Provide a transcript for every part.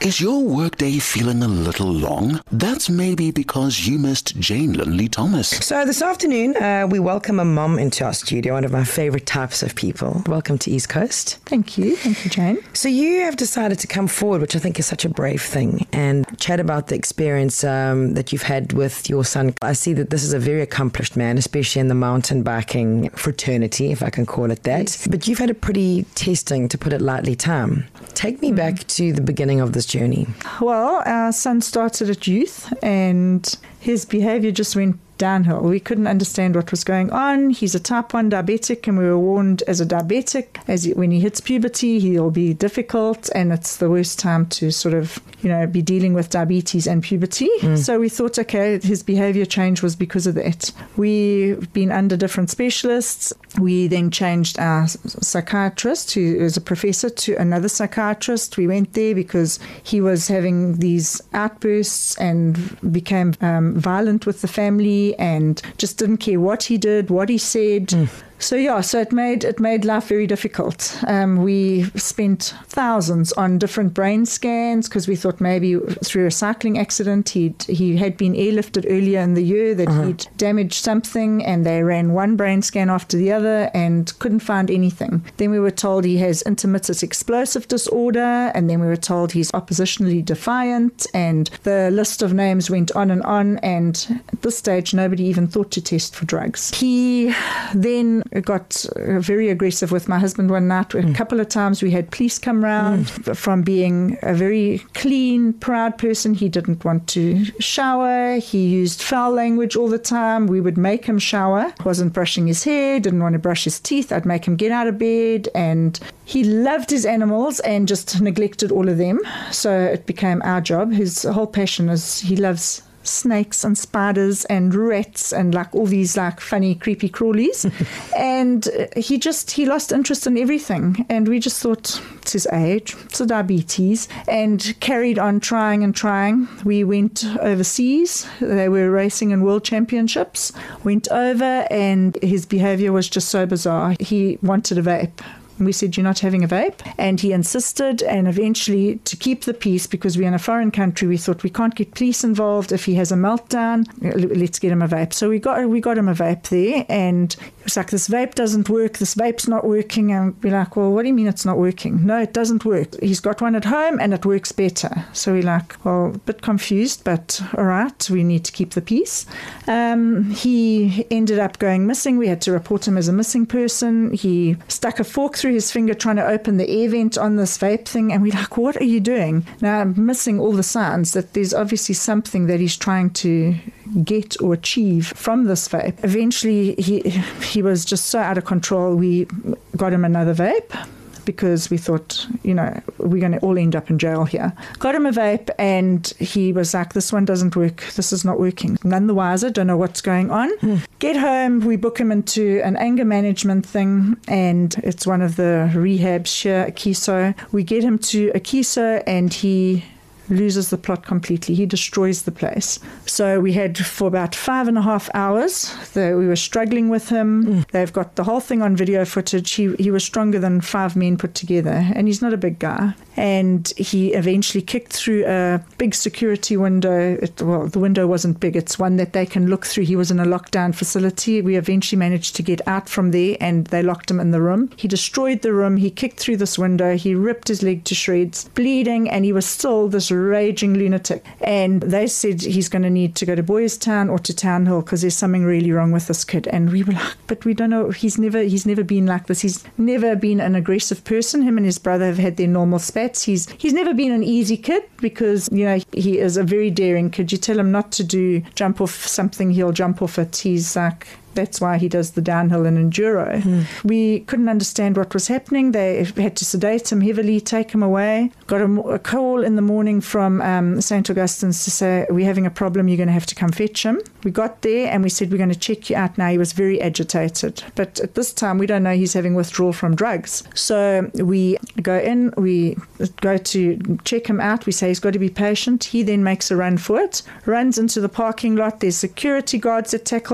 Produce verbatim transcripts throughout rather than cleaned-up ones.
Is your workday feeling a little long? That's maybe because you missed Jane Lindley Thomas. So this afternoon, uh, we welcome a mum into our studio, one of my favourite types of people. Welcome to East Coast. Thank you. Thank you, Jane. So you have decided to come forward, which I think is such a brave thing, and chat about the experience um, that you've had with your son. I see that this is a very accomplished man, especially in the mountain biking fraternity, if I can call it that. Yes. But you've had a pretty testing, to put it lightly, time. Take me mm. back to the beginning of this journey. Well, our son started at youth and his behaviour just went downhill. We couldn't understand what was going on. He's a type one diabetic, and we were warned as a diabetic, as he, when he hits puberty, he'll be difficult, and it's the worst time to sort of, you know, be dealing with diabetes and puberty. Mm. So we thought, okay, his behaviour change was because of that. We've been under different specialists. We then changed our psychiatrist, who is a professor, to another psychiatrist. We went there because he was having these outbursts and became um, violent with the family, and just didn't care what he did, what he said. Mm. So yeah, so it made it made life very difficult. Um, we spent thousands on different brain scans because we thought maybe through a cycling accident he'd, he had been airlifted earlier in the year, that uh-huh. he'd damaged something, and they ran one brain scan after the other and couldn't find anything. Then we were told he has intermittent explosive disorder, and then we were told he's oppositionally defiant, and the list of names went on and on, and at this stage nobody even thought to test for drugs. He then got very aggressive with my husband one night. A mm. couple of times we had police come round. Mm. From being a very clean, proud person, he didn't want to shower. He used foul language all the time. We would make him shower. Wasn't brushing his hair, didn't want to brush his teeth. I'd make him get out of bed, and he loved his animals and just neglected all of them. So it became our job. His whole passion is he loves snakes and spiders and rats and like all these like funny creepy crawlies. And he just he lost interest in everything, and we just thought it's his age, it's a diabetes, and carried on trying and trying. We went overseas. They were racing in world championships. Went over, and his behavior was just so bizarre. He wanted a vape. We said, you're not having a vape. And he insisted, and eventually, to keep the peace, because we're in a foreign country, we thought we can't get police involved. If he has a meltdown, let's get him a vape. So we got we got him a vape there, and it was like, this vape doesn't work, this vape's not working. And we're like, well, what do you mean it's not working? No, it doesn't work. He's got one at home and it works better. So we're like, well, a bit confused, but all right, we need to keep the peace. Um, he ended up going missing. We had to report him as a missing person. He stuck a fork through his finger trying to open the air vent on this vape thing, and we're like, what are you doing? Now I'm missing all the signs that there's obviously something that he's trying to get or achieve from this vape. Eventually he he was just so out of control, we got him another vape, because we thought, you know, we're going to all end up in jail here. Got him a vape, and he was like, this one doesn't work. This is not working. None the wiser, don't know what's going on. Mm. Get home, we book him into an anger management thing, and it's one of the rehabs here, Akiso. We get him to Akiso, and he loses the plot completely. He destroys the place. So we had, for about five and a half hours, the, we were struggling with him. Mm. They've got the whole thing on video footage. He, he was stronger than five men put together, and he's not a big guy. And he eventually kicked through a big security window. It, well, the window wasn't big. It's one that they can look through. He was in a lockdown facility. We eventually managed to get out from there, and they locked him in the room. He destroyed the room. He kicked through this window. He ripped his leg to shreds, bleeding, and he was still this raging lunatic. And they said he's going to need to go to Boys Town or to Town Hill because there's something really wrong with this kid. And we were like, but we don't know. He's never he's never been like this. He's never been an aggressive person. Him and his brother have had their normal spats. He's he's never been an easy kid, because, you know, he is a very daring kid. You tell him not to do jump off something, he'll jump off it. He's like, that's why he does the downhill and enduro. Mm. We couldn't understand what was happening. They had to sedate him heavily, take him away. Got a, a call in the morning from um, Saint Augustine's to say, we're having a problem, you're going to have to come fetch him. We got there and we said, we're going to check you out now. He was very agitated. But at this time, we don't know he's having withdrawal from drugs. So we go in, we go to check him out. We say he's got to be patient. He then makes a run for it, runs into the parking lot. There's security guards that tackle him.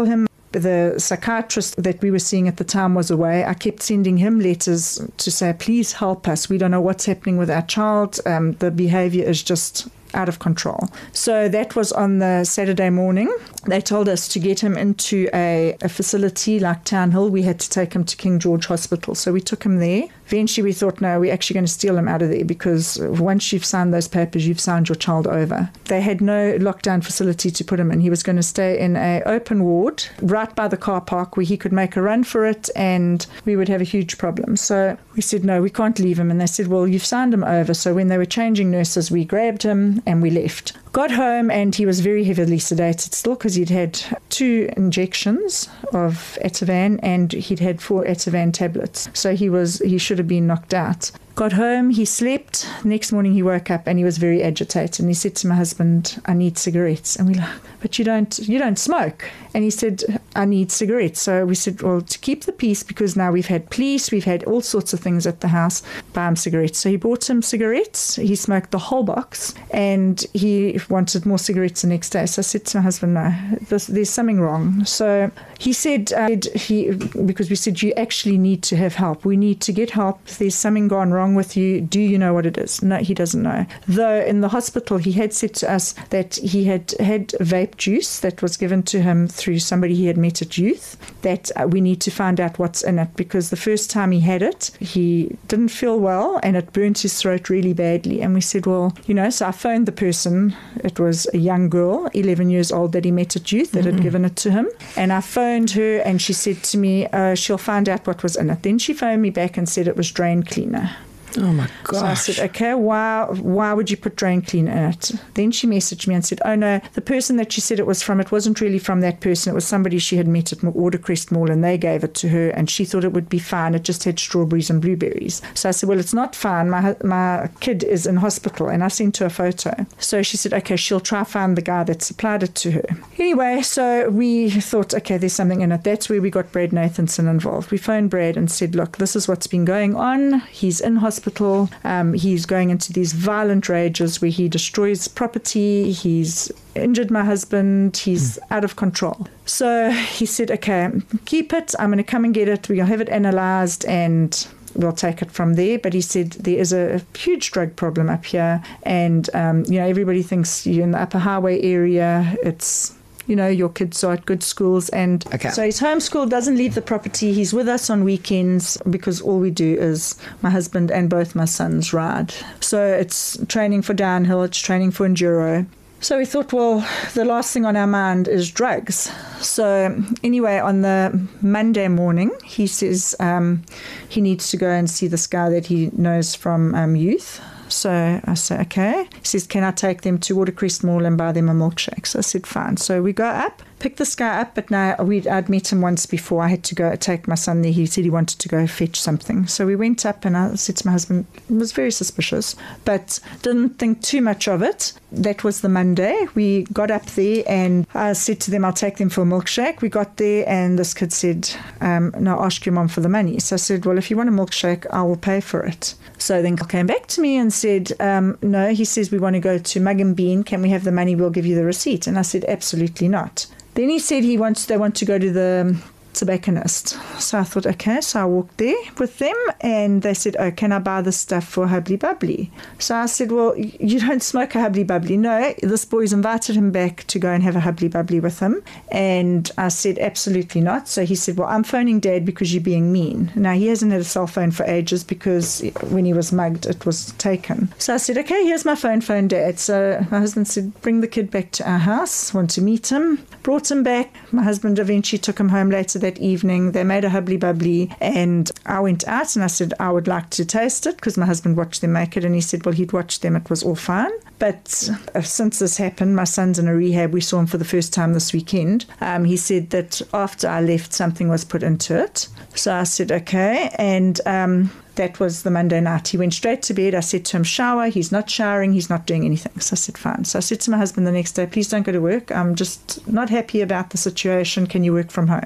the psychiatrist that we were seeing at the time was away. I kept sending him letters to say, please help us. We don't know what's happening with our child. Um, the behavior is just out of control. So that was on the Saturday morning. They told us to get him into a, a facility like Town Hill. We had to take him to King George Hospital. So we took him there. Eventually we thought, no, we're actually going to steal him out of there, because once you've signed those papers, you've signed your child over. They had no lockdown facility to put him in. He was going to stay in a open ward right by the car park where he could make a run for it, and we would have a huge problem. So we said, no, we can't leave him. And they said, well, you've signed him over. So when they were changing nurses, we grabbed him and we left. Got home and he was very heavily sedated still, because he'd had two injections of Ativan and he'd had four Ativan tablets. So he was he should have been knocked out. Got home, he slept. Next morning he woke up and he was very agitated. And he said to my husband, I need cigarettes. And we like, but you don't you don't smoke. And he said, I need cigarettes. So we said, well, to keep the peace, because now we've had police, we've had all sorts of things at the house, buy him cigarettes. So he bought him cigarettes. He smoked the whole box and he wanted more cigarettes the next day. So I said to my husband, no, this, there's something wrong. So he said, uh, he because we said, you actually need to have help. We need to get help. There's something gone wrong with you. Do you know what it is? No, he doesn't know. Though in the hospital, he had said to us that he had had vape juice that was given to him through somebody he had met at youth, that uh, we need to find out what's in it, because the first time he had it, he didn't feel well and it burnt his throat really badly. And we said, well, you know, so I phoned the person. It was a young girl, eleven years old, that he met at youth that mm-hmm. had given it to him. And I phoned her and she said to me, uh, she'll find out what was in it. Then she phoned me back and said it was drain cleaner. Oh my gosh. So I said, okay, why why would you put drain cleaner in it? Then she messaged me and said, oh no, the person that she said it was from, it wasn't really from that person. It was somebody she had met at Watercrest Mall and they gave it to her and she thought it would be fine. It just had strawberries and blueberries. So I said, well, it's not fine. My my kid is in hospital, and I sent her a photo. So she said, okay, she'll try find the guy that supplied it to her. Anyway, so we thought, okay, there's something in it. That's where we got Brad Nathanson involved. We phoned Brad and said, look, this is what's been going on. He's in hospital. Hospital. Um, he's going into these violent rages where he destroys property. He's injured my husband. He's mm. out of control. So he said, okay, keep it. I'm going to come and get it. We'll have it analysed and we'll take it from there. But he said there is a huge drug problem up here. And, um, you know, everybody thinks you're in the Upper Highway area. It's... you know, your kids are at good schools. And okay. So he's homeschooled, doesn't leave the property. He's with us on weekends because all we do is my husband and both my sons ride. So it's training for downhill, it's training for enduro. So we thought, well, the last thing on our mind is drugs. So anyway, on the Monday morning, he says um, he needs to go and see this guy that he knows from um, youth. So I say, okay. He says, can I take them to Watercrest Mall and buy them a milkshake? So I said, fine. So we go up, pick this guy up, but now we'd, I'd met him once before. I had to go take my son there. He said he wanted to go fetch something. So we went up and I said to my husband, it was very suspicious, but didn't think too much of it. That was the Monday. We got up there and I said to them, I'll take them for a milkshake. We got there and this kid said, um, no, ask your mom for the money. So I said, well, if you want a milkshake, I will pay for it. So then he came back to me and said, um, no, he says, we want to go to Mug and Bean. Can we have the money? We'll give you the receipt. And I said, absolutely not. Then he said he wants they want to go to the tobacconist. So I thought, okay. So I walked there with them and they said, oh, can I buy this stuff for Hubbly Bubbly? So I said, well, you don't smoke a Hubbly Bubbly. No, this boy's invited him back to go and have a Hubbly Bubbly with him. And I said, absolutely not. So he said, well, I'm phoning Dad because you're being mean. Now, he hasn't had a cell phone for ages because when he was mugged, it was taken. So I said, okay, here's my phone, phone Dad. So my husband said, bring the kid back to our house. Want to meet him. Brought him back. My husband eventually took him home later that evening. They made a Hubbly Bubbly and I went out and I said I would like to taste it because my husband watched them make it and he said, well, he'd watched them, it was all fine. But uh, since this happened, my son's in a rehab. We saw him for the first time this weekend. Um, he said that after I left, something was put into it. So I said, okay. And um, that was the Monday night. He went straight to bed. I said to him, shower. He's not showering. He's not doing anything. So I said, fine. So I said to my husband the next day, please don't go to work. I'm just not happy about the situation. Can you work from home?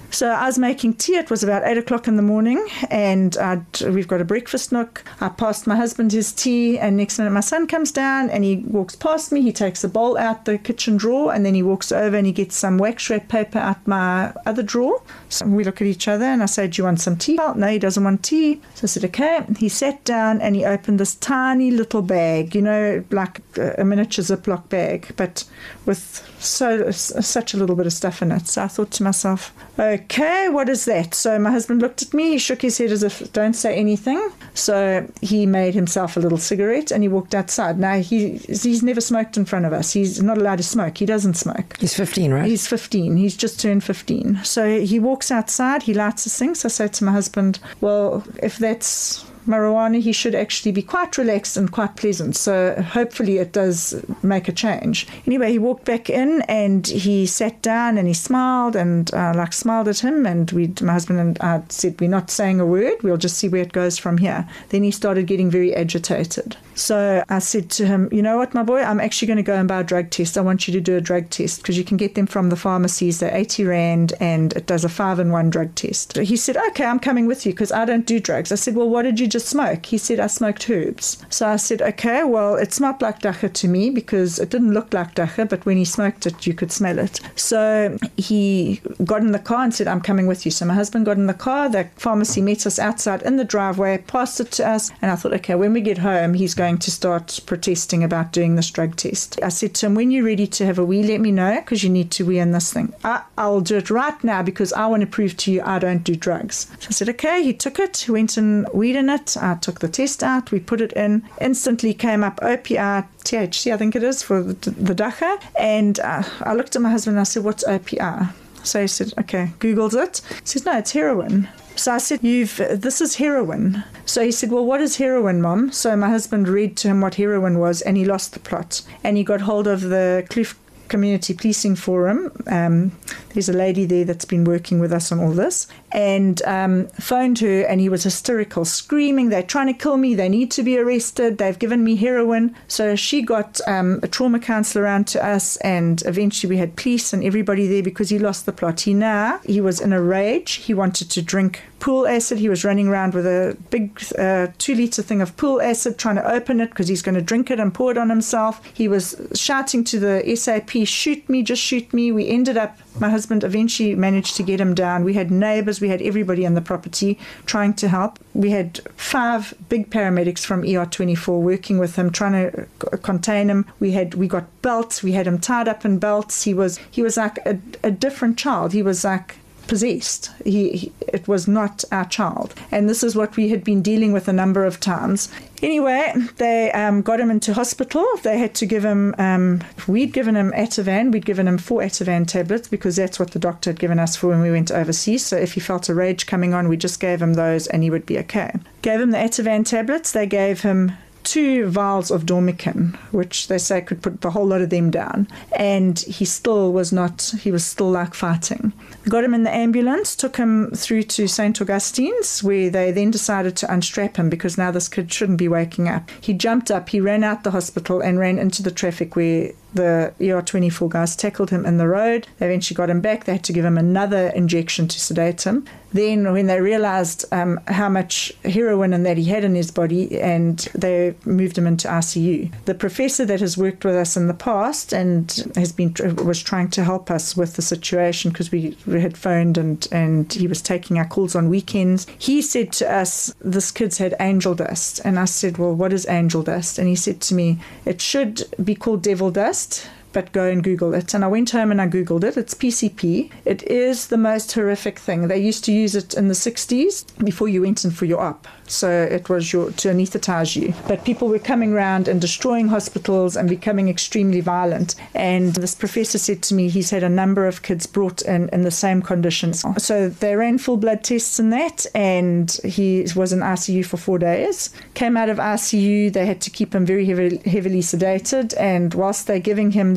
So I was making tea. It was about eight o'clock in the morning, and I'd, we've got a breakfast nook. I passed my husband his tea, and next minute my son comes down and he walks past me. He takes a bowl out the kitchen drawer, and then he walks over and he gets some wax wrap paper out my other drawer. So we look at each other, and I say, do you want some tea? Well, no, he doesn't want tea. So I said, okay. He sat down and he opened this tiny little bag, you know, like a miniature Ziploc bag, but with so such a little bit of stuff in it. So I thought to myself, okay, what is that? So my husband looked at me, he shook his head as if, don't say anything. So he made himself a little cigarette and he walked outside. Now, he he's never smoked in front of us. He's not allowed to smoke. He doesn't smoke. He's fifteen, right? He's fifteen. He's just turned fifteen. So he walks outside, he lights his thing. So I say to my husband, well, if that's marijuana, he should actually be quite relaxed and quite pleasant. So hopefully it does make a change. Anyway, he walked back in and he sat down and he smiled and uh, like smiled at him. And we, my husband and I said, we're not saying a word. We'll just see where it goes from here. Then he started getting very agitated. So I said to him, you know what, my boy, I'm actually going to go and buy a drug test. I want you to do a drug test because you can get them from the pharmacies. They're eighty rand and it does a five in one drug test. He said, okay, I'm coming with you because I don't do drugs. I said, well, what did you just smoke? He said, I smoked herbs. So I said, okay, well, it smelled like dagga to me because it didn't look like dagga, but when he smoked it, you could smell it. So he got in the car and said, I'm coming with you. So my husband got in the car. The pharmacy met us outside in the driveway, passed it to us. And I thought, okay, when we get home, he's going to start protesting about doing this drug test. I said to him, when you're ready to have a wee, let me know because you need to wee in this thing. I, I'll do it right now because I want to prove to you I don't do drugs. So I said, okay. He took it, went and weed in it. I took the test out, we put it in, instantly came up O P I, T H C, I think it is, for the, the dagga. And uh, I looked at my husband and I said, what's O P I? So he said, okay, Googled it. He says, no, it's heroin. So I said, "You've this is heroin." So he said, well, what is heroin, Mom? So my husband read to him what heroin was and he lost the plot. And he got hold of the Kloof Community Policing Forum. Um, there's a lady there that's been working with us on all this, and um, phoned her, and he was hysterical, screaming, they're trying to kill me, they need to be arrested, they've given me heroin. So she got um, a trauma counsellor around to us, and eventually we had police and everybody there because he lost the plot. He now, he was in a rage, he wanted to drink pool acid. He was running around with a big uh, two litre thing of pool acid, trying to open it because he's going to drink it and pour it on himself. He was shouting to the S A P, shoot me, just shoot me. We ended up, my husband eventually managed to get him down. We had neighbours, we had everybody on the property trying to help. We had five big paramedics from E R twenty-four working with him, trying to c- contain him. We had we got belts, we had him tied up in belts. He was he was like a, a different child. He was like possessed. He, he it was not our child, and this is what we had been dealing with a number of times. Anyway, they um, got him into hospital. They had to give him, um, we'd given him Ativan, we'd given him four Ativan tablets because that's what the doctor had given us for when we went overseas. So if he felt a rage coming on, we just gave him those and he would be okay. Gave him the Ativan tablets. They gave him two vials of Dormican, which they say could put the whole lot of them down. And he still was not, he was still like fighting. Got him in the ambulance, took him through to Saint Augustine's, where they then decided to unstrap him because now this kid shouldn't be waking up. He jumped up, he ran out the hospital and ran into the traffic where the E R twenty-four guys tackled him in the road. They eventually got him back. They had to give him another injection to sedate him. Then when they realized um, how much heroin and that he had in his body, and they moved him into I C U. The professor that has worked with us in the past and has been was trying to help us with the situation because we, we had phoned and, and he was taking our calls on weekends. He said to us, this kid's had angel dust. And I said, well, what is angel dust? And he said to me, it should be called devil dust, but go and Google it. And I went home and I Googled it. It's P C P. It is the most horrific thing. They used to use it in the sixties before you went in for your op. So it was your to anesthetize you. But people were coming around and destroying hospitals and becoming extremely violent. And this professor said to me he's had a number of kids brought in in the same conditions. So they ran full blood tests in that, and he was in I C U for four days. Came out of I C U, they had to keep him very heavily, heavily sedated, and whilst they're giving him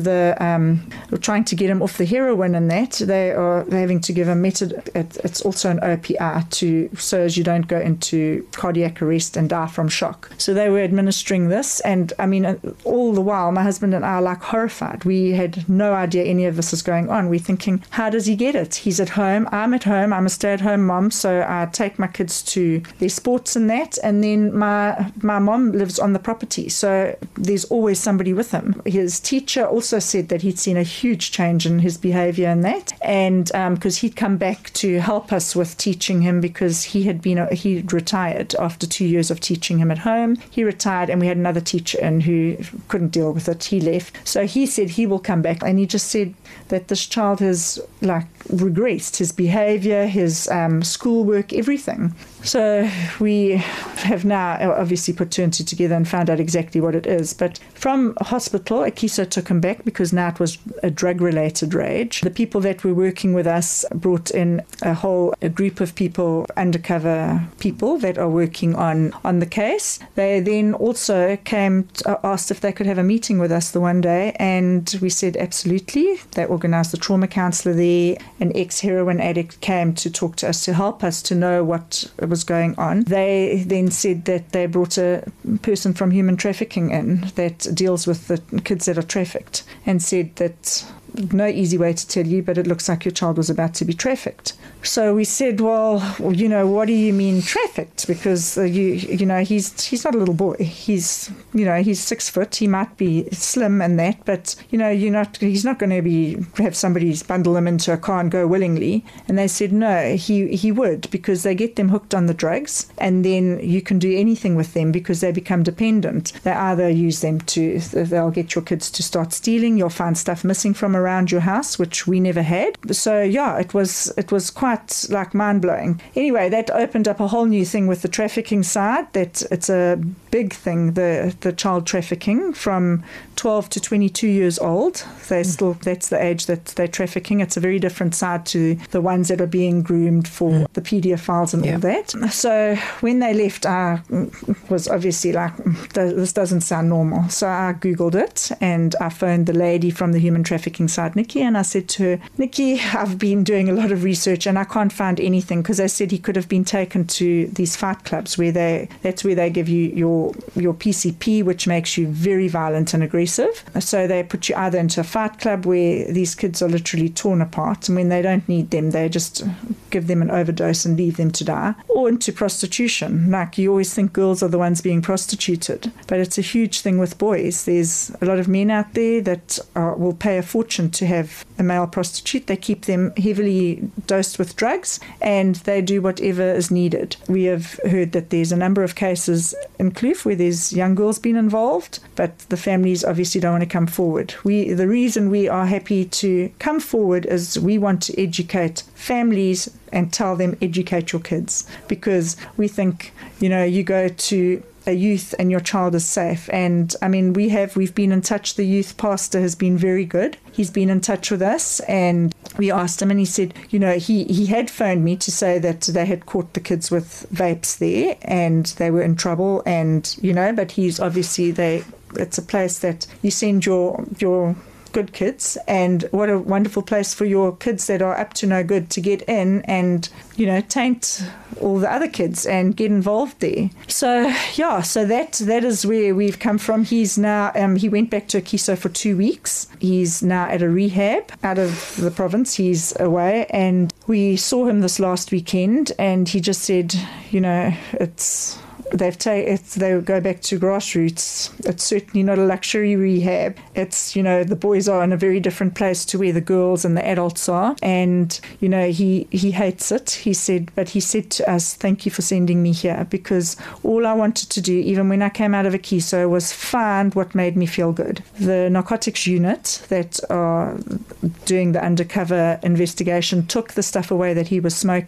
the, um, trying to get him off the heroin and that, they are having to give him metad, it, it's also an O P I to, so as you don't go into cardiac arrest and die from shock. So they were administering this, and I mean, all the while, my husband and I are like horrified. We had no idea any of this is going on. We're thinking, how does he get it? He's at home, I'm at home, I'm a stay-at-home mom, so I take my kids to their sports and that, and then my my mom lives on the property, so there's always somebody with him. His teacher also said that he'd seen a huge change in his behaviour and that, and because um, he'd come back to help us with teaching him, because he had been he retired after two years of teaching him at home. He retired, and we had another teacher in who couldn't deal with it. He left, so he said he will come back, and he just said that this child has like regressed, his behaviour, his um, schoolwork, everything. So we have now obviously put two and two together and found out exactly what it is. But from hospital, Akiso took him back because now it was a drug-related rage. The people that were working with us brought in a whole a group of people, undercover people that are working on, on the case. They then also came, to, asked if they could have a meeting with us the one day, and we said absolutely. They organised the trauma counsellor there. An ex-heroin addict came to talk to us to help us to know what was going on. They then said that they brought a person from human trafficking in that deals with the kids that are trafficked, and said that no easy way to tell you, but it looks like your child was about to be trafficked. So we said, well, you know, what do you mean trafficked? Because uh, you you know he's he's not a little boy. He's you know he's six foot. He might be slim and that, but you know you're not. He's not going to be have somebody bundle him into a car and go willingly. And they said no, he he would, because they get them hooked on the drugs, and then you can do anything with them because they become dependent. They either use them to they'll get your kids to start stealing. You'll find stuff missing from around your house, which we never had. So yeah, it was it was quite like mind-blowing. Anyway, that opened up a whole new thing with the trafficking side, that it's a big thing, the the child trafficking from twelve to twenty-two years old. They still that's the age that they're trafficking. It's a very different side to the ones that are being groomed for mm. the paedophiles and yeah. all that. So when they left, I was obviously like, this doesn't sound normal. So I Googled it, and I phoned the lady from the human trafficking side, Nikki, and I said to her, Nikki, I've been doing a lot of research and I can't find anything, because they said he could have been taken to these fight clubs where they that's where they give you your your P C P, which makes you very violent and aggressive. So they put you either into a fight club where these kids are literally torn apart, and when they don't need them, they just give them an overdose and leave them to die, or into prostitution. Like, you always think girls are the ones being prostituted, but it's a huge thing with boys. There's a lot of men out there that are, will pay a fortune to have a male prostitute. They keep them heavily dosed with drugs, and they do whatever is needed. We have heard that there's a number of cases in Kloof where there's young girls been involved, but the families obviously don't want to come forward. We, the reason we are happy to come forward is we want to educate families and tell them, educate your kids, because we think, you know, you go to a youth and your child is safe. And I mean, we have we've been in touch. The youth pastor has been very good. He's been in touch with us, and we asked him, and he said, you know, he he had phoned me to say that they had caught the kids with vapes there and they were in trouble, and you know, but he's obviously they it's a place that you send your your good kids, and what a wonderful place for your kids that are up to no good to get in and, you know, taint all the other kids and get involved there. So yeah, so that that is where we've come from. He's now um, he went back to Akiso for two weeks. He's now at a rehab out of the province. He's away, and we saw him this last weekend, and he just said, you know, it's They've ta- they go back to grassroots. It's certainly not a luxury rehab. It's, you know, the boys are in a very different place to where the girls and the adults are. And, you know, he, he hates it. He said, but he said to us, thank you for sending me here, because all I wanted to do, even when I came out of Akiso, was find what made me feel good. The narcotics unit that are doing the undercover investigation took the stuff away that he was smoking,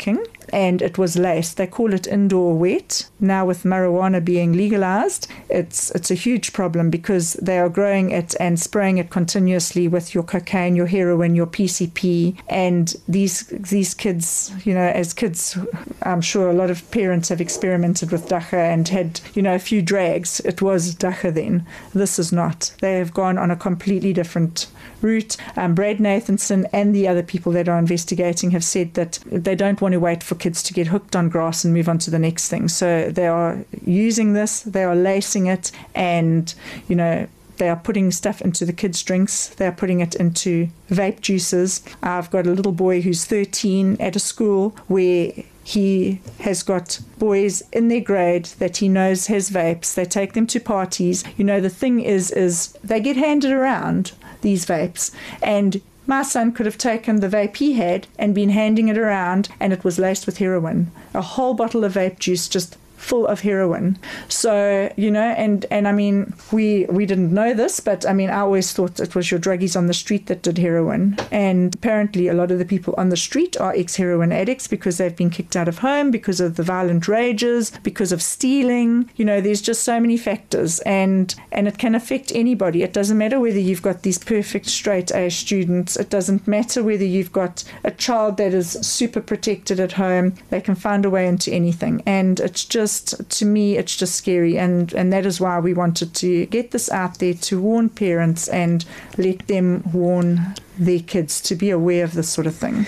and it was laced. They call it indoor wet. Now with marijuana being legalized, it's it's a huge problem because they are growing it and spraying it continuously with your cocaine, your heroin, your P C P, and these these kids, you know, as kids, I'm sure a lot of parents have experimented with dagga and had, you know, a few drags. It was dagga then. This is not. They have gone on a completely different route. Um, Brad Nathanson and the other people that are investigating have said that they don't want to wait for kids to get hooked on grass and move on to the next thing. So they are using this, they are lacing it, and, you know, they are putting stuff into the kids' drinks. They are putting it into vape juices. I've got a little boy who's thirteen at a school where he has got boys in their grade that he knows has vapes. They take them to parties. You know, the thing is, is they get handed around, these vapes, and my son could have taken the vape he had and been handing it around, and it was laced with heroin. A whole bottle of vape juice just full of heroin. So, you know, and, and I mean, we we didn't know this, but I mean, I always thought it was your druggies on the street that did heroin. And apparently a lot of the people on the street are ex-heroin addicts because they've been kicked out of home, because of the violent rages, because of stealing. You know, there's just so many factors, and, and it can affect anybody. It doesn't matter whether you've got these perfect straight A students. It doesn't matter whether you've got a child that is super protected at home. They can find a way into anything. And it's just, to me, it's just scary, and and that is why we wanted to get this out there to warn parents and let them warn their kids to be aware of this sort of thing.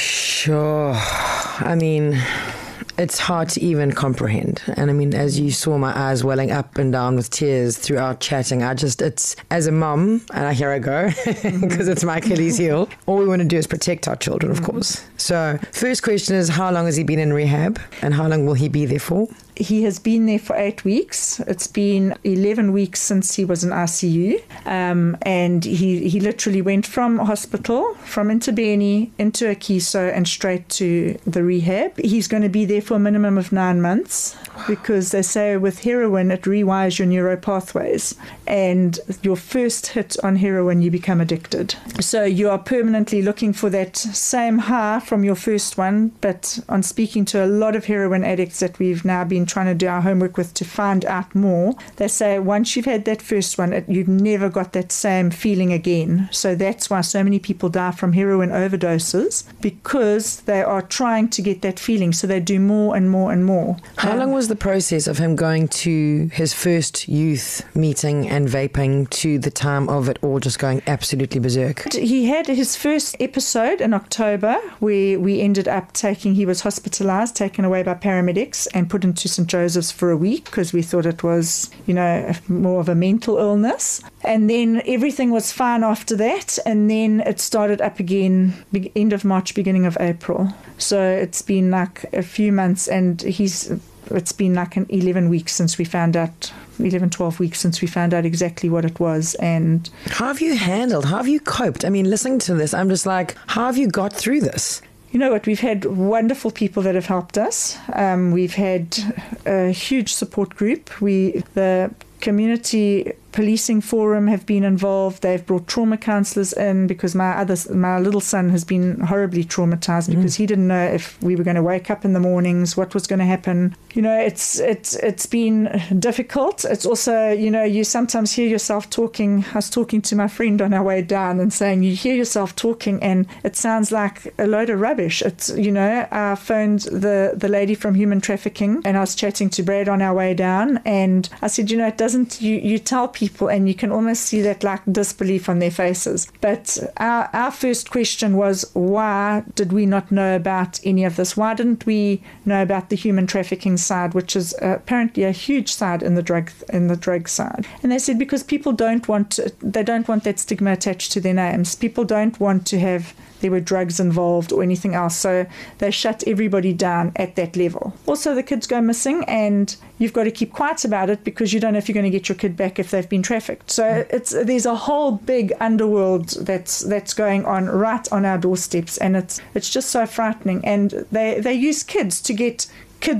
Sure. I mean, it's hard to even comprehend. And I mean, as you saw my eyes welling up and down with tears throughout chatting, I just, it's, as a mum, and here I go, because it's my Achilles heel, all we want to do is protect our children, of course. So first question is, how long has he been in rehab, and how long will he be there for? He has been there for eight weeks. It's been eleven weeks since he was in I C U. Um, and he, he literally went from hospital, from Intabeni into Akiso and straight to the rehab. He's going to be there for a minimum of nine months because they say with heroin, it rewires your neuro pathways. And your first hit on heroin, you become addicted. So you are permanently looking for that same high from your first one. But on speaking to a lot of heroin addicts that we've now been trying to do our homework with to find out more, they say once you've had that first one, it, you've never got that same feeling again. So that's why so many people die from heroin overdoses, because they are trying to get that feeling. So they do more and more and more. How um, long was the process of him going to his first youth meeting and vaping to the time of it all just going absolutely berserk? He had his first episode in October where we ended up taking, he was hospitalized, taken away by paramedics and put into Saint Joseph's for a week because we thought it was, you know, more of a mental illness. And then everything was fine after that. And then it started up again, end of March, beginning of April. So it's been like a few months, and he's, it's been like an eleven weeks since we found out, eleven, twelve weeks since we found out exactly what it was. And how have you handled, how have you coped? I mean, listening to this, I'm just like, how have you got through this? You know what, we've had wonderful people that have helped us. Um, we've had a huge support group. We, the community policing forum have been involved. They've brought trauma counsellors in because my other, my little son has been horribly traumatized mm. because he didn't know if we were going to wake up in the mornings, what was going to happen. You know, it's it's it's been difficult. It's also, you know, you sometimes hear yourself talking. I was talking to my friend on our way down and saying you hear yourself talking and it sounds like a load of rubbish. It's, you know, I phoned the, the lady from human trafficking and I was chatting to Brad on our way down and I said, you know, it doesn't, you, you tell people and you can almost see that like disbelief on their faces. But our, our first question was, why did we not know about any of this? Why didn't we know about the human trafficking side, which is uh, apparently a huge side in the drug in the drug side? And they said because people don't want to, they don't want that stigma attached to their names. People don't want to have there were drugs involved or anything else. So they shut everybody down at that level. Also, the kids go missing and you've got to keep quiet about it because you don't know if you're going to get your kid back if they've been trafficked. So mm. it's there's a whole big underworld that's that's going on right on our doorsteps, and it's it's just so frightening. And they, they use kids to get kids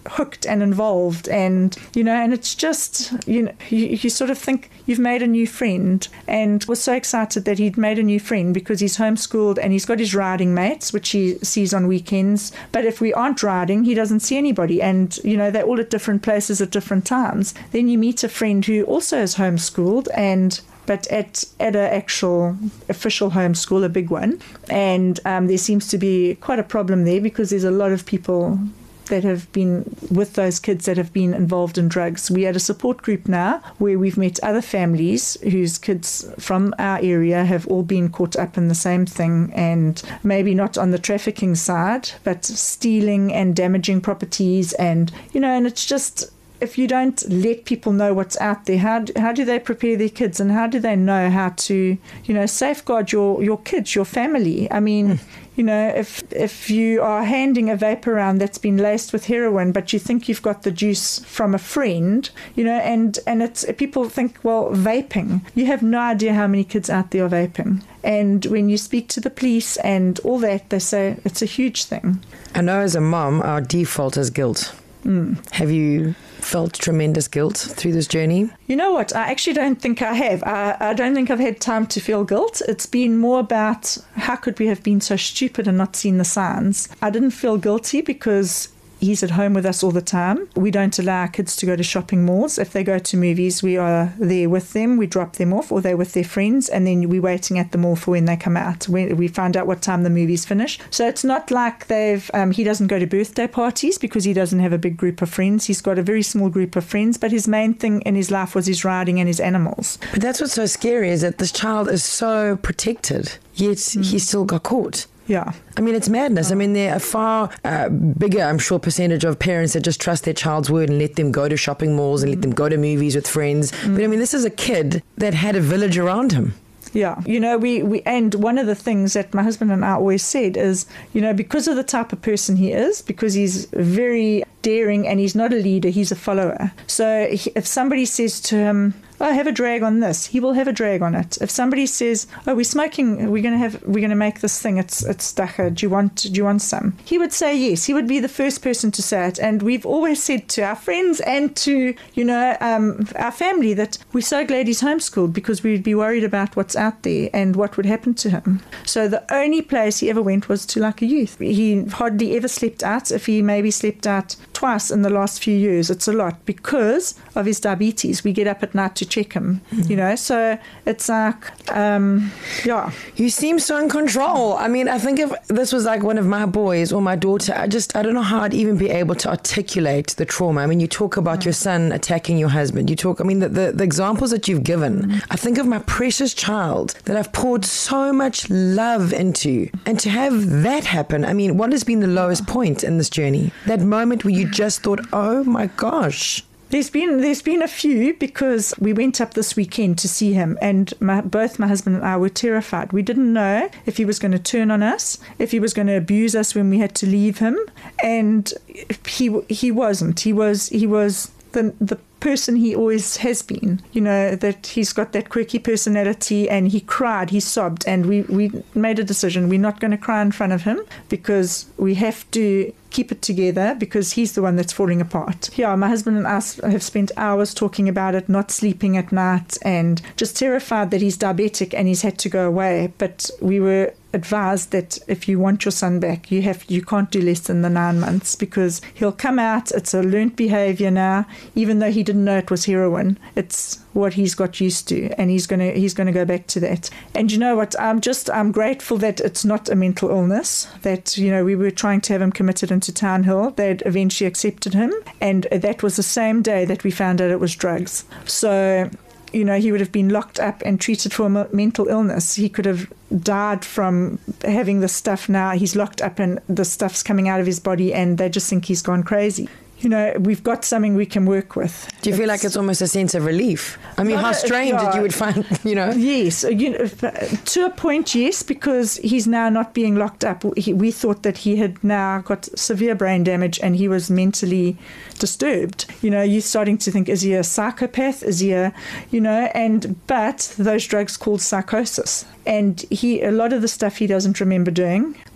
hooked and involved, and you know, and it's just, you know, you, you sort of think you've made a new friend, and was so excited that he'd made a new friend because he's homeschooled and he's got his riding mates, which he sees on weekends. But if we aren't riding, he doesn't see anybody, and you know, they're all at different places at different times. Then you meet a friend who also is homeschooled, and but at at an actual official homeschool, a big one, and um, there seems to be quite a problem there because there's a lot of people that have been with those kids that have been involved in drugs. We had a support group now where we've met other families whose kids from our area have all been caught up in the same thing, and maybe not on the trafficking side, but stealing and damaging properties, and you know, and it's just, if you don't let people know what's out there, how do, how do they prepare their kids, and how do they know how to, you know, safeguard your, your kids, your family? I mean, mm. you know, if if you are handing a vape around that's been laced with heroin, but you think you've got the juice from a friend, you know, and, and it's, people think, well, vaping, you have no idea how many kids out there are vaping. And when you speak to the police and all that, they say it's a huge thing. I know as a mom, our default is guilt. Mm. Have you felt tremendous guilt through this journey? You know what? I actually don't think I have. I, I don't think I've had time to feel guilt. It's been more about how could we have been so stupid and not seen the signs. I didn't feel guilty because he's at home with us all the time. We don't allow our kids to go to shopping malls. If they go to movies, we are there with them. We drop them off, or they're with their friends, and then we're waiting at the mall for when they come out. We, we find out what time the movies finish. So it's not like they've, um, he doesn't go to birthday parties because he doesn't have a big group of friends. He's got a very small group of friends, but his main thing in his life was his riding and his animals. But that's what's so scary, is that this child is so protected, yet mm. he still got caught. Yeah. I mean, it's madness. I mean, there are a far uh, bigger, I'm sure, percentage of parents that just trust their child's word and let them go to shopping malls and let them go to movies with friends. Mm. But I mean, this is a kid that had a village around him. Yeah. You know, we, we, and one of the things that my husband and I always said is, you know, because of the type of person he is, because he's very daring and he's not a leader, he's a follower. So if somebody says to him, oh, have a drag on this, he will have a drag on it. If somebody says, oh, we're smoking, we're going to have, we're going to make this thing, it's it's dacha, do you want do you want some? He would say yes. He would be the first person to say it. And we've always said to our friends and to, you know, um, our family that we're so glad he's homeschooled, because we'd be worried about what's out there and what would happen to him. So the only place he ever went was to like a youth. He hardly ever slept out. If he maybe slept out twice in the last few years, it's a lot because of his diabetes. We get up at night to check him, you know, so it's like, um, yeah. You seem so in control. I mean, I think if this was like one of my boys or my daughter, I just, I don't know how I'd even be able to articulate the trauma. I mean, you talk about mm. your son attacking your husband. You talk, I mean, the, the, the examples that you've given, mm. I think of my precious child that I've poured so much love into, and to have that happen, I mean, what has been the lowest point in this journey? That moment where you just thought, oh my gosh. There's been there's been a few, because we went up this weekend to see him, and my, both my husband and I were terrified. We didn't know if he was going to turn on us, if he was going to abuse us when we had to leave him, and he he wasn't. He was he was the the person he always has been, you know, that he's got that quirky personality, and he cried, he sobbed, and we, we made a decision. We're not going to cry in front of him because we have to keep it together, because he's the one that's falling apart. Yeah, my husband and I have spent hours talking about it, not sleeping at night, and just terrified that he's diabetic and he's had to go away. But we were advised that if you want your son back, you have you can't do less than the nine months, because he'll come out. It's a learnt behavior now, even though he didn't know it was heroin. It's what he's got used to, and he's gonna he's gonna go back to that. And you know what? I'm just I'm grateful that it's not a mental illness. That, you know, we were trying to have him committed into Townhill. They'd eventually accepted him, and that was the same day that we found out it was drugs. So, you know, he would have been locked up and treated for a mental illness. He could have died from having this stuff. Now he's locked up and the stuff's coming out of his body, and they just think he's gone crazy. You know, we've got something we can work with. Do you it's, feel like it's almost a sense of relief? I mean, how strange that you would find, you know? Yes, you know, to a point, yes, because he's now not being locked up. He, we thought that he had now got severe brain damage and he was mentally disturbed. You know, you're starting to think, is he a psychopath? Is he a, you know, and, but those drugs called psychosis. And he, a lot of the stuff he doesn't remember doing.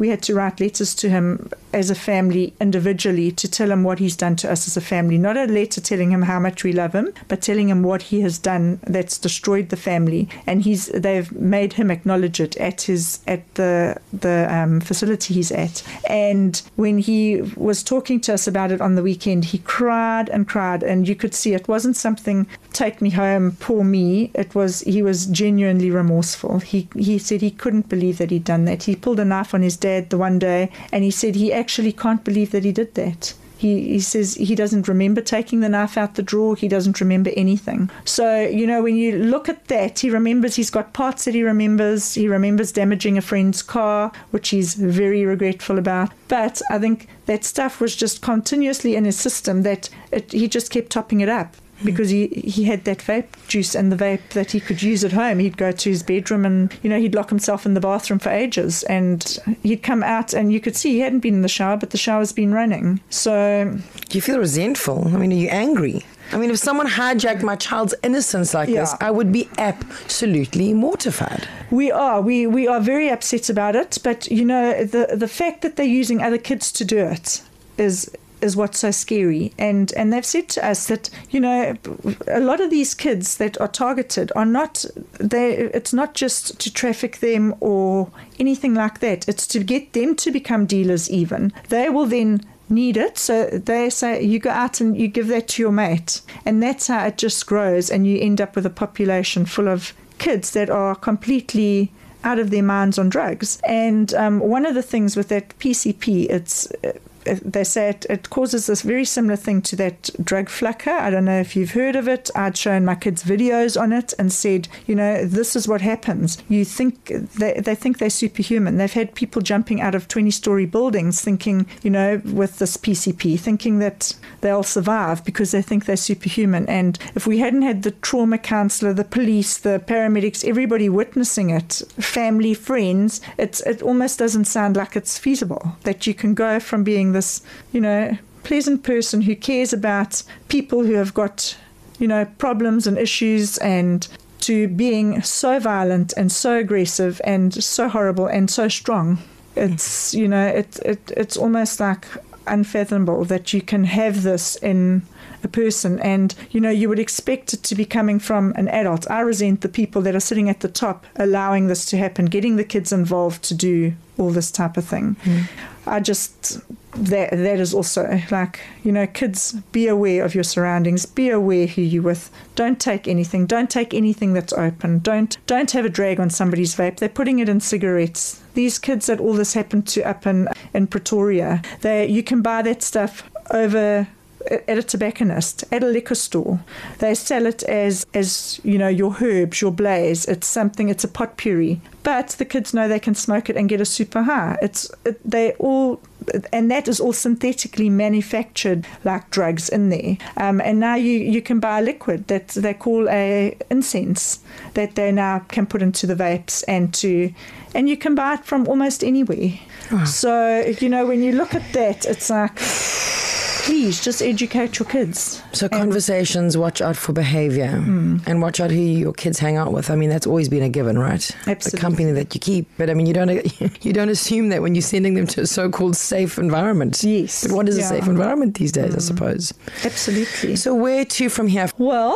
we had to write letters to him as a family individually to tell him what he's done to us as a family. Not a letter telling him how much we love him, but telling him what he has done that's destroyed the family. And he's they've made him acknowledge it at his at the the um, facility he's at. And when he was talking to us about it on the weekend, he cried and cried, and you could see it wasn't something, take me home, poor me. It was, he was genuinely remorseful. He he said he couldn't believe that he'd done that. He pulled a knife on his dad the one day, and he said he actually can't believe that he did that. He, he says he doesn't remember taking the knife out the drawer. He doesn't remember anything. So, you know, when you look at that, he remembers, he's got parts that he remembers. He remembers damaging a friend's car, which he's very regretful about. But I think that stuff was just continuously in his system, that it, he just kept topping it up. Because he, he had that vape juice and the vape that he could use at home. He'd go to his bedroom and, you know, he'd lock himself in the bathroom for ages. And he'd come out and you could see he hadn't been in the shower, but the shower's been running. So... Do you feel resentful? I mean, are you angry? I mean, if someone hijacked my child's innocence like Yeah. this, I would be absolutely mortified. We are. We, we are very upset about it. But, you know, the, the fact that they're using other kids to do it is... is what's so scary. And and they've said to us that, you know, a lot of these kids that are targeted are not, they. It's not just to traffic them or anything like that. It's to get them to become dealers even. They will then need it. So they say, you go out and you give that to your mate. And that's how it just grows. And you end up with a population full of kids that are completely out of their minds on drugs. And um, one of the things with that P C P, it's... they say it, it causes this very similar thing to that drug flucker. I don't know if you've heard of it. I'd shown my kids videos on it and said, you know, this is what happens. You think they, they think they're superhuman. They've had people jumping out of twenty-story buildings thinking, you know, with this P C P, thinking that they'll survive because they think they're superhuman. And if we hadn't had the trauma counsellor, the police, the paramedics, everybody witnessing it, family, friends, it's, it almost doesn't sound like it's feasible that you can go from being this, you know, pleasant person who cares about people who have got, you know, problems and issues, and to being so violent and so aggressive and so horrible and so strong. It's, you know, it, it it's almost like unfathomable that you can have this in a person, and, you know, you would expect it to be coming from an adult. I resent the people that are sitting at the top allowing this to happen, getting the kids involved to do all this type of thing. Mm. I just... That that is also like, you know, kids, be aware of your surroundings, be aware who you're with. Don't take anything. Don't take anything that's open. Don't don't have a drag on somebody's vape. They're putting it in cigarettes. These kids that all this happened to up in, in Pretoria, they you can buy that stuff over at a tobacconist, at a liquor store. They sell it as, as you know, your herbs, your blaze. It's something, it's a potpourri. But the kids know they can smoke it and get a super high. It's it, they all, and that is all synthetically manufactured like drugs in there. Um, and now you, you can buy a liquid that they call a incense that they now can put into the vapes, and to, and you can buy it from almost anywhere. Wow. So, you know, when you look at that, it's like, please just educate your kids. So conversations, watch out for behavior, mm. and watch out who your kids hang out with. I mean, that's always been a given, right? Absolutely. The company that you keep. But I mean, you don't you don't assume that when you're sending them to a so-called safe environment. Yes. But what is yeah. a safe environment these days, mm. I suppose? Absolutely. So where to from here? Well,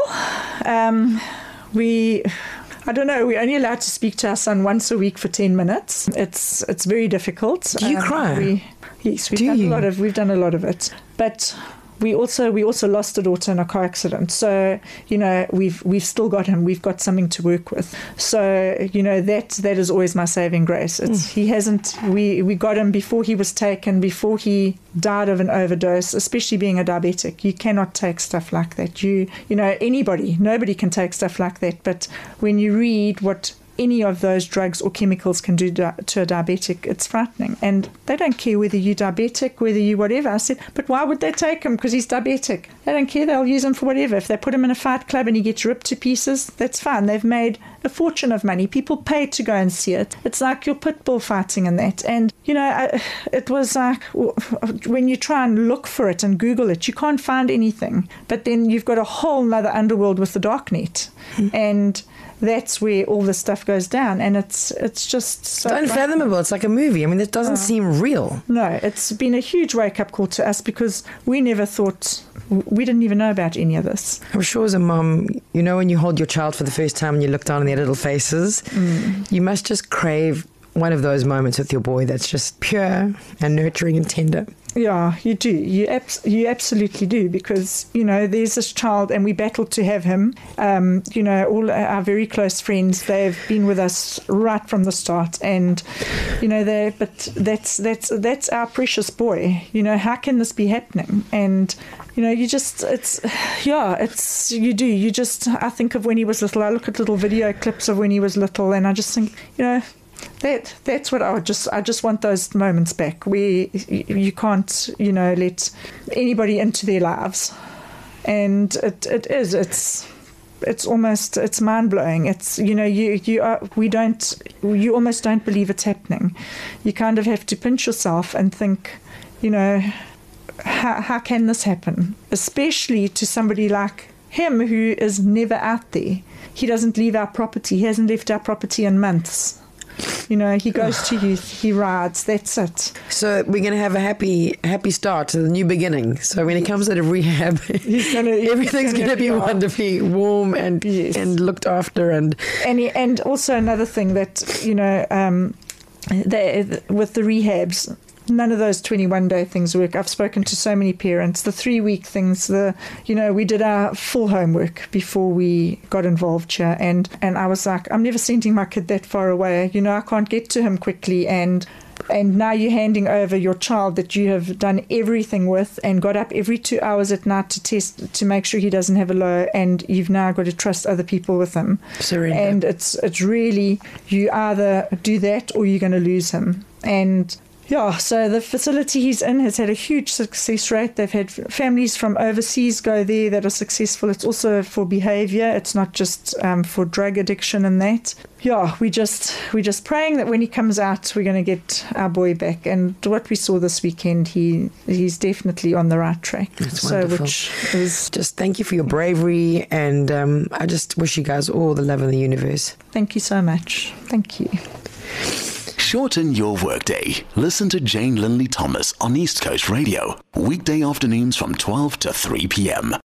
um, we... I don't know. We're only allowed to speak to our son once a week for ten minutes. It's it's very difficult. Do you um, cry? We, yes, we've Do done you? a lot of we've done a lot of it. But we also we also lost a daughter in a car accident. So, you know, we've we've still got him. We've got something to work with. So, you know, that that is always my saving grace. It's mm. he hasn't we we got him before he was taken, before he died of an overdose, especially being a diabetic. You cannot take stuff like that. You you know, anybody, nobody can take stuff like that. But when you read what any of those drugs or chemicals can do to a diabetic, it's frightening. And they don't care whether you're diabetic, whether you whatever. I said, but why would they take him? Because he's diabetic. They don't care. They'll use him for whatever. If they put him in a fight club and he gets ripped to pieces, that's fine. They've made a fortune of money. People pay to go and see it. It's like your pit bull fighting and that. And, you know, I, it was like when you try and look for it and Google it, you can't find anything. But then you've got a whole other underworld with the darknet. Mm. And that's where all this stuff goes down, and it's it's just so It's unfathomable. It's like a movie. I mean, it doesn't Oh. seem real. No, it's been a huge wake-up call to us because we never thought, we didn't even know about any of this. I'm sure as a mum, you know, when you hold your child for the first time and you look down on their little faces, Mm. you must just crave one of those moments with your boy that's just pure and nurturing and tender. Yeah, you do. You abs- you absolutely do, because, you know, there's this child and we battled to have him. Um, you know, all our very close friends, they've been with us right from the start, and, you know, they but that's that's that's our precious boy. You know, how can this be happening? And, you know, you just, it's, yeah, it's, you do. You just, I think of when he was little. I look at little video clips of when he was little, and I just think, you know, That that's what I would just I just want those moments back where you, you can't, you know, let anybody into their lives, and it, it is it's it's almost it's mind blowing. It's, you know, you you are, we don't you almost don't believe it's happening. You kind of have to pinch yourself and think, you know, how how can this happen, especially to somebody like him who is never out there. He doesn't leave our property. He hasn't left our property in months. You know, he goes to youth, he rides, that's it. So we're going to have a happy happy start to the new beginning. So when he comes out of rehab, He's gonna, he's everything's going to be yeah. wonderfully warm and Yes. and looked after. And And, he, and also another thing that, you know, um, they, with the rehabs, none of those twenty-one day things work. I've spoken to so many parents. The three week things, the, you know, we did our full homework before we got involved here. And, and I was like, I'm never sending my kid that far away. You know, I can't get to him quickly. And, and now you're handing over your child that you have done everything with and got up every two hours at night to test, to make sure he doesn't have a low. And you've now got to trust other people with him. surrender. And it's, it's really, you either do that or you're going to lose him. And yeah, so the facility he's in has had a huge success rate. They've had families from overseas go there that are successful. It's also for behaviour. It's not just um, for drug addiction and that. Yeah, we just we're just praying that when he comes out, we're going to get our boy back. And what we saw this weekend, he he's definitely on the right track. That's so, wonderful. which is, just thank you for your bravery, and um, I just wish you guys all the love in the universe. thank you so much. Thank you. Shorten your workday. Listen to Jane Linley Thomas on East Coast Radio. Weekday afternoons from twelve to three p.m.